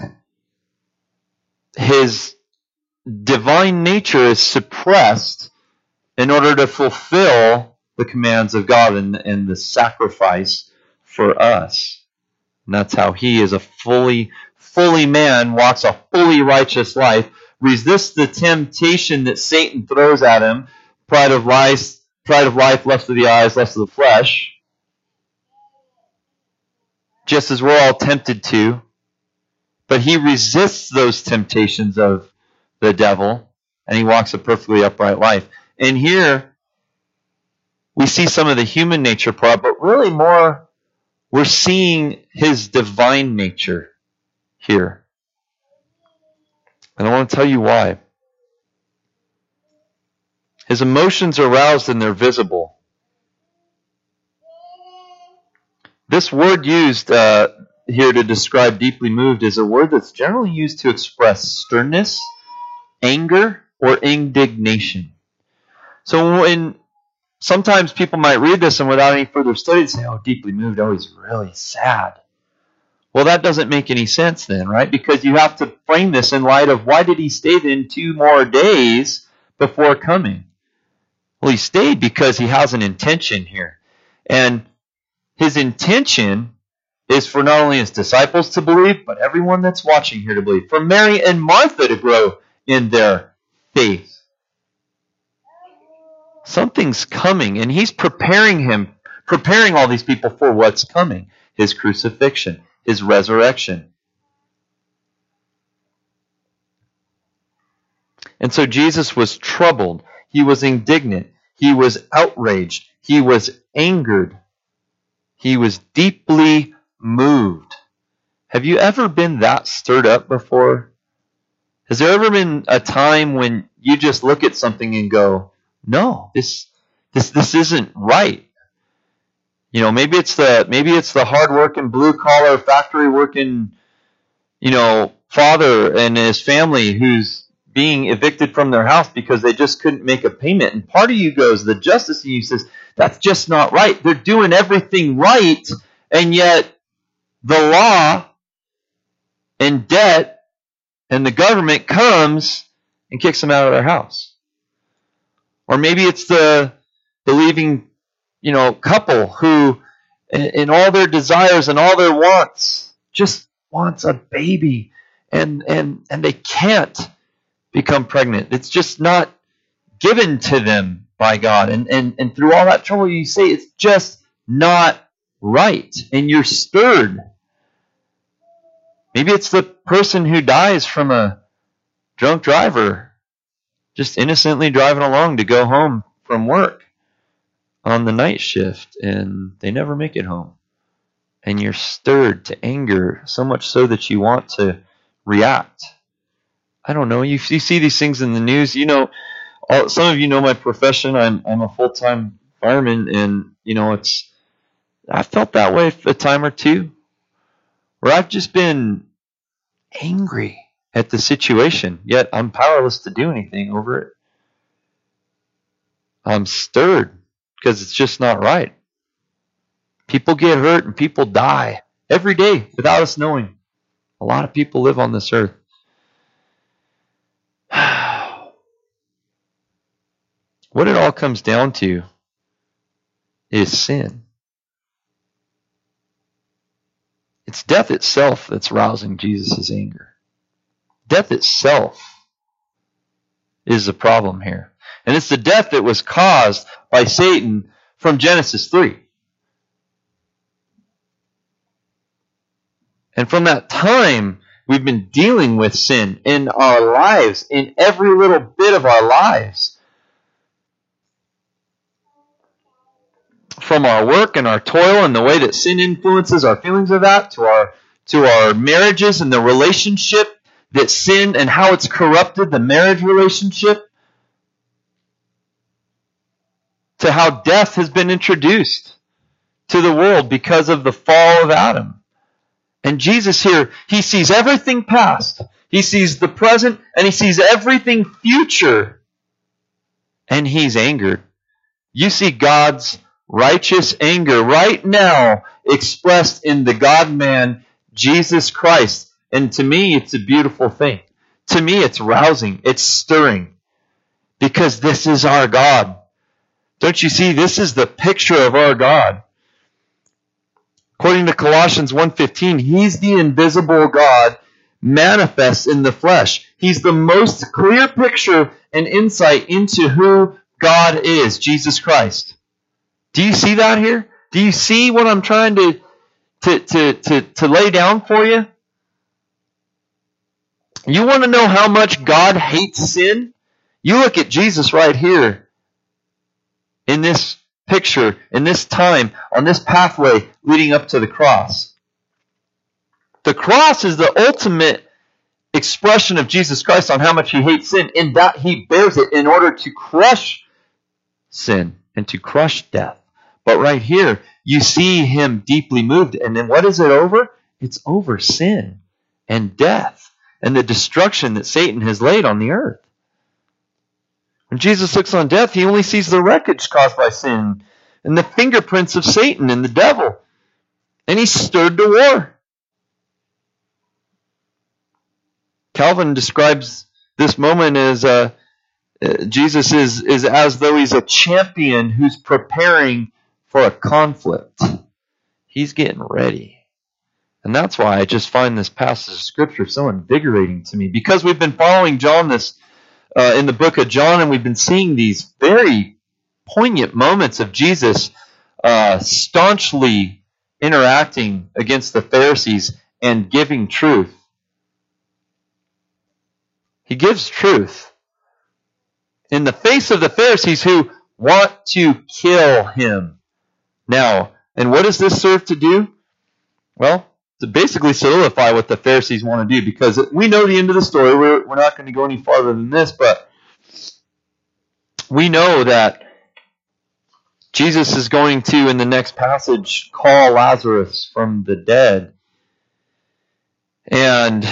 his divine nature is suppressed in order to fulfill the commands of God and the sacrifice for us. And that's how he is a fully man, walks a fully righteous life, resists the temptation that Satan throws at him, pride of life, lust of the eyes, lust of the flesh, just as we're all tempted to. But he resists those temptations of the devil, and he walks a perfectly upright life. And here, we see some of the human nature part, but really more, we're seeing his divine nature here. And I want to tell you why. His emotions are aroused and they're visible. This word used here to describe deeply moved is a word that's generally used to express sternness, anger, or indignation. So when sometimes people might read this and without any further study say, oh, deeply moved, oh, he's really sad. Well, that doesn't make any sense then, right? Because you have to frame this in light of, why did he stay then 2 more days before coming? Well, he stayed because he has an intention here. And his intention is for not only his disciples to believe, but everyone that's watching here to believe. For Mary and Martha to grow in their faith. Something's coming, and he's preparing all these people for what's coming. His crucifixion, his resurrection. And so Jesus was troubled. He was indignant. He was outraged. He was angered. He was deeply moved. Have you ever been that stirred up before? Has there ever been a time when you just look at something and go, no, this isn't right? Maybe it's the hard-working, blue-collar, factory-working, father and his family who's being evicted from their house because they just couldn't make a payment. And part of you goes, the justice in you says, that's just not right. They're doing everything right, and yet the law and debt and the government comes and kicks them out of their house. Or maybe it's the believing, couple who, in all their desires and all their wants, just wants a baby, and they can't become pregnant. It's just not given to them by God. And through all that trouble, you say it's just not right. And you're stirred. Maybe it's the person who dies from a drunk driver, just innocently driving along to go home from work. on the night shift and they never make it home. And you're stirred to anger, so much so that you want to react. I don't know. You see these things in the news. You know, some of you know my profession. I'm a full-time fireman, and you know I felt that way a time or two, where I've just been angry at the situation, yet I'm powerless to do anything over it. I'm stirred because it's just not right. People get hurt and people die every day without us knowing. A lot of people live on this earth. What it all comes down to is sin. It's death itself that's rousing Jesus' anger. Death itself is the problem here. And it's the death that was caused by Satan from Genesis 3. And from that time, we've been dealing with sin in our lives, in every little bit of our lives. From our work and our toil and the way that sin influences our feelings of that, to our marriages and the relationship that sin and how it's corrupted the marriage relationship, to how death has been introduced to the world because of the fall of Adam. And Jesus here, he sees everything past. He sees the present and he sees everything future. And he's angered. You see God's righteous anger right now expressed in the God-man, Jesus Christ. And to me, it's a beautiful thing. To me, it's rousing. It's stirring. Because this is our God. Don't you see? This is the picture of our God. According to Colossians 1:15, he's the invisible God manifest in the flesh. He's the most clear picture and insight into who God is, Jesus Christ. Do you see that here? Do you see what I'm trying to lay down for you? You want to know how much God hates sin? You look at Jesus right here in this picture, in this time, on this pathway leading up to the cross. The cross is the ultimate expression of Jesus Christ on how much he hates sin, in that he bears it in order to crush sin and to crush death. But right here, you see him deeply moved. And then what is it over? It's over sin and death and the destruction that Satan has laid on the earth. When Jesus looks on death, he only sees the wreckage caused by sin and the fingerprints of Satan and the devil. And he's stirred to war. Calvin describes this moment as Jesus is as though he's a champion who's preparing for a conflict. He's getting ready. And that's why I just find this passage of Scripture so invigorating to me. Because we've been following John in the book of John, and we've been seeing these very poignant moments of Jesus staunchly interacting against the Pharisees and giving truth. He gives truth in the face of the Pharisees who want to kill him. Now, and what does this serve to do? Well, to basically solidify what the Pharisees want to do, because we know the end of the story. We're not going to go any farther than this, but we know that Jesus is going to, in the next passage, call Lazarus from the dead. And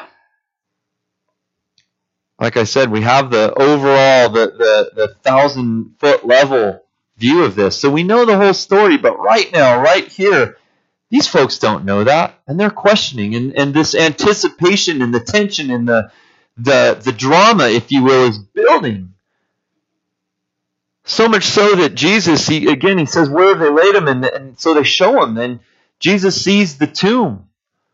like I said, we have the overall, the 1,000-foot level view of this. So we know the whole story, but right now, right here, these folks don't know that, and they're questioning, and this anticipation and the tension and the drama, if you will, is building. So much so that Jesus, he says, where have they laid him? And so they show him, and Jesus sees the tomb.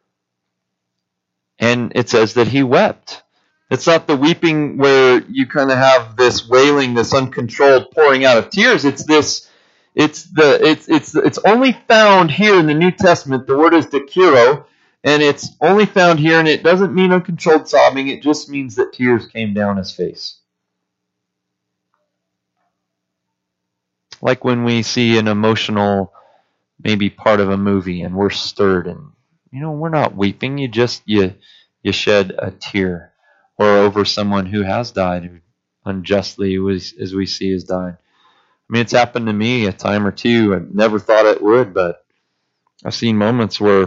And it says that he wept. It's not the weeping where you kind of have this wailing, this uncontrolled pouring out of tears. It's only found here in the New Testament. The word is dikiro, and it's only found here, and it doesn't mean uncontrolled sobbing. It just means that tears came down his face. Like when we see an emotional, maybe part of a movie and we're stirred and, we're not weeping. You shed a tear. Or over someone who has died, who unjustly, as we see, has died. I mean, it's happened to me a time or two. I never thought it would, but I've seen moments where it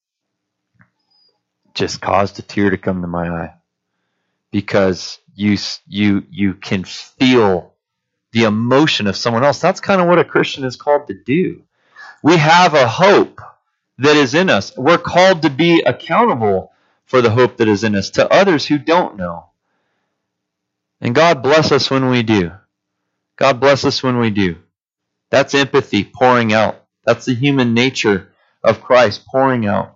just caused a tear to come to my eye. Because you can feel the emotion of someone else. That's kind of what a Christian is called to do. We have a hope that is in us. We're called to be accountable for the hope that is in us to others who don't know. And God bless us when we do. God bless us when we do. That's empathy pouring out. That's the human nature of Christ pouring out.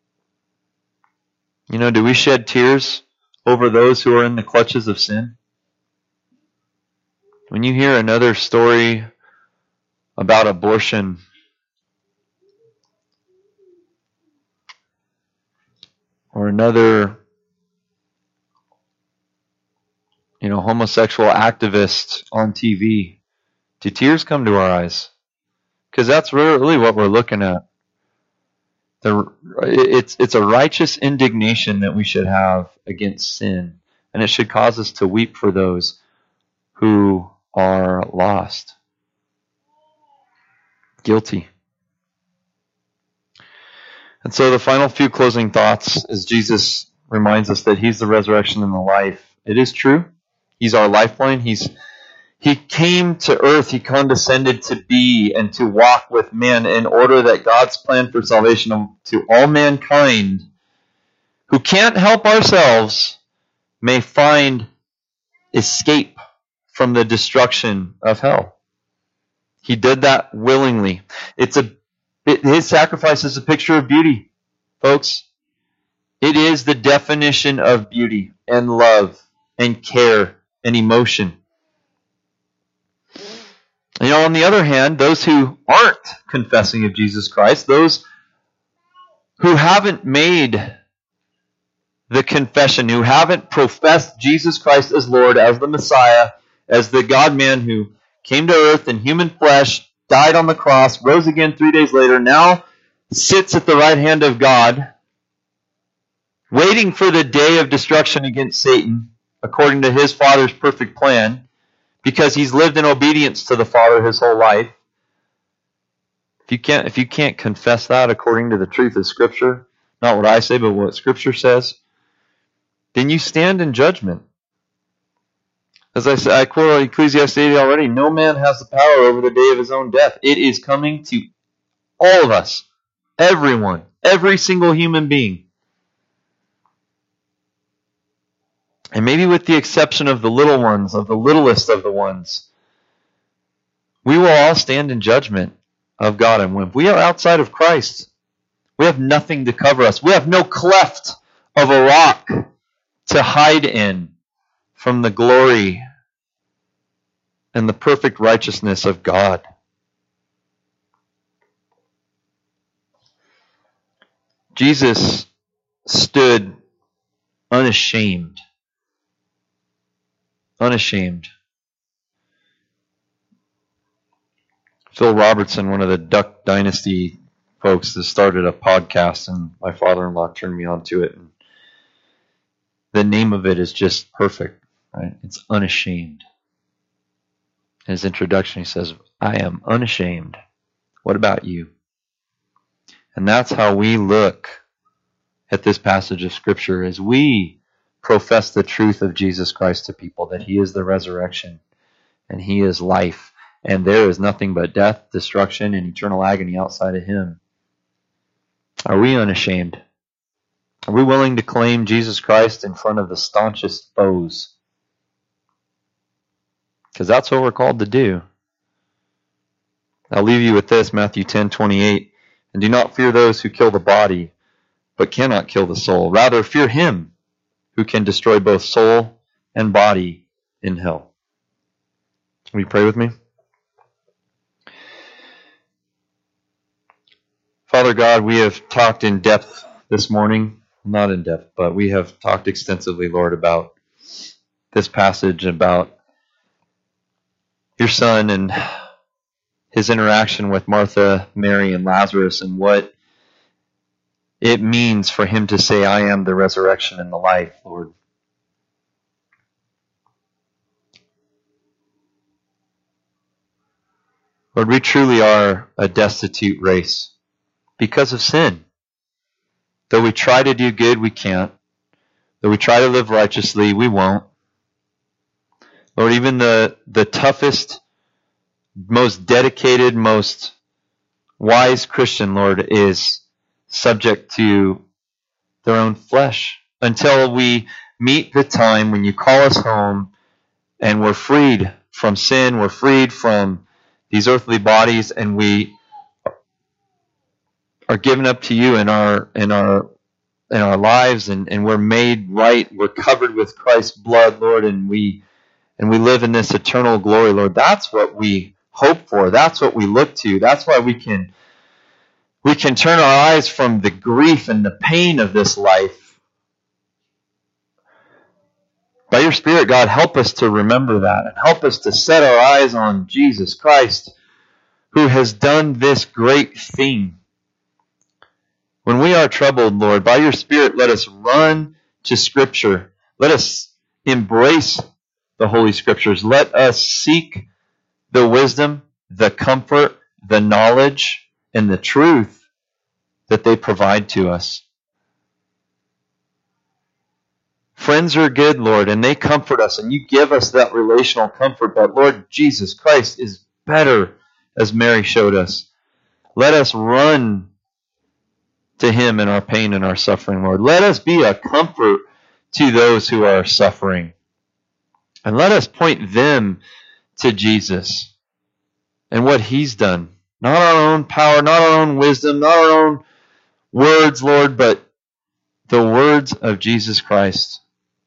Do we shed tears over those who are in the clutches of sin? When you hear another story about abortion, or another, homosexual activist on TV, do tears come to our eyes? Because that's really what we're looking at. It's a righteous indignation that we should have against sin, and it should cause us to weep for those who are lost, guilty. And so the final few closing thoughts is Jesus reminds us that He's the resurrection and the life. It is true. He's our lifeline. He came to earth. He condescended to be and to walk with men in order that God's plan for salvation to all mankind who can't help ourselves may find escape from the destruction of hell. He did that willingly. His sacrifice is a picture of beauty, folks. It is the definition of beauty and love and care and emotion. On the other hand, those who aren't confessing of Jesus Christ, those who haven't made the confession, who haven't professed Jesus Christ as Lord, as the Messiah, as the God-man who came to earth in human flesh, died on the cross, rose again 3 days later, now sits at the right hand of God, waiting for the day of destruction against Satan, according to his Father's perfect plan, because he's lived in obedience to the Father his whole life. If you can't confess that according to the truth of Scripture, not what I say, but what Scripture says, then you stand in judgment. As I said, I quote Ecclesiastes 80 already, no man has the power over the day of his own death. It is coming to all of us, everyone, every single human being. And maybe with the exception of the little ones, of the littlest of the ones, we will all stand in judgment of God. And when we are outside of Christ, we have nothing to cover us. We have no cleft of a rock to hide in from the glory and the perfect righteousness of God. Jesus stood unashamed. Unashamed. Phil Robertson, one of the Duck Dynasty folks, has started a podcast, and my father-in-law turned me on to it. And the name of it is just perfect, right? It's Unashamed. In his introduction, he says, I am unashamed. What about you? And that's how we look at this passage of Scripture, as we profess the truth of Jesus Christ to people, that He is the resurrection and He is life, and there is nothing but death, destruction, and eternal agony outside of Him. Are we unashamed? Are we willing to claim Jesus Christ in front of the staunchest foes? Because that's what we're called to do. I'll leave you with this, Matthew 10:28. And do not fear those who kill the body, but cannot kill the soul. Rather, fear Him who can destroy both soul and body in hell. Will you pray with me? Father God, we have talked in depth this morning. Not in depth, but we have talked extensively, Lord, about this passage, about your Son and his interaction with Martha, Mary, and Lazarus, and what it means for him to say, I am the resurrection and the life, Lord. Lord, we truly are a destitute race because of sin. Though we try to do good, we can't. Though we try to live righteously, we won't. Lord, even the toughest, most dedicated, most wise Christian, Lord, is subject to their own flesh until we meet the time when you call us home and we're freed from sin, we're freed from these earthly bodies, and we are given up to you in our lives, and we're made right. We're covered with Christ's blood, Lord, and we live in this eternal glory, Lord. That's what we hope for. That's what we look to. That's why we can turn our eyes from the grief and the pain of this life. By your Spirit, God, help us to remember that, and help us to set our eyes on Jesus Christ, who has done this great thing. When we are troubled, Lord, by your Spirit, let us run to Scripture. Let us embrace the Holy Scriptures. Let us seek the wisdom, the comfort, the knowledge, and the truth that they provide to us. Friends are good, Lord, and they comfort us, and you give us that relational comfort. But Lord, Jesus Christ is better, as Mary showed us. Let us run to him in our pain and our suffering, Lord. Let us be a comfort to those who are suffering. And let us point them to Jesus and what he's done. Not our own power, not our own wisdom, not our own words, Lord, but the words of Jesus Christ.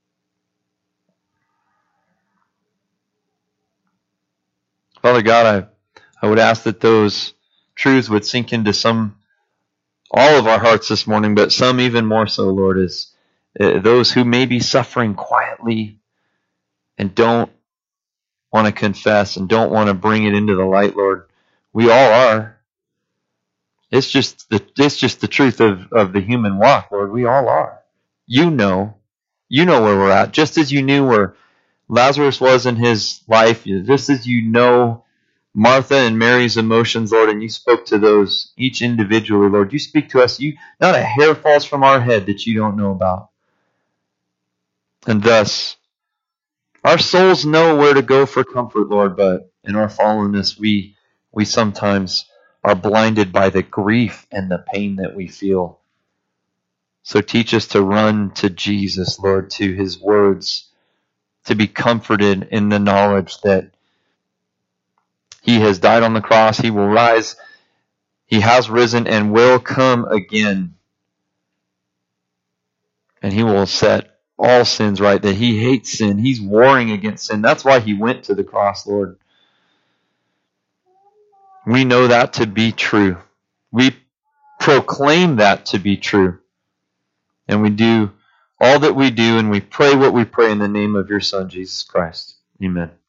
Father God, I would ask that those truths would sink into all of our hearts this morning, but some even more so, Lord, is those who may be suffering quietly and don't want to confess and don't want to bring it into the light, Lord. We all are. It's just the truth of the human walk, Lord. We all are. You know where we're at, just as you knew where Lazarus was in his life, just as you know Martha and Mary's emotions, Lord, and you spoke to those each individually, Lord. You speak to us. Not a hair falls from our head that you don't know about. And thus, our souls know where to go for comfort, Lord, but in our fallenness, we sometimes are blinded by the grief and the pain that we feel. So teach us to run to Jesus, Lord, to his words, to be comforted in the knowledge that he has died on the cross, he will rise, he has risen and will come again. And he will set all sins right, that he hates sin. He's warring against sin. That's why he went to the cross, Lord. We know that to be true. We proclaim that to be true. And we do all that we do, and we pray what we pray in the name of your Son, Jesus Christ. Amen.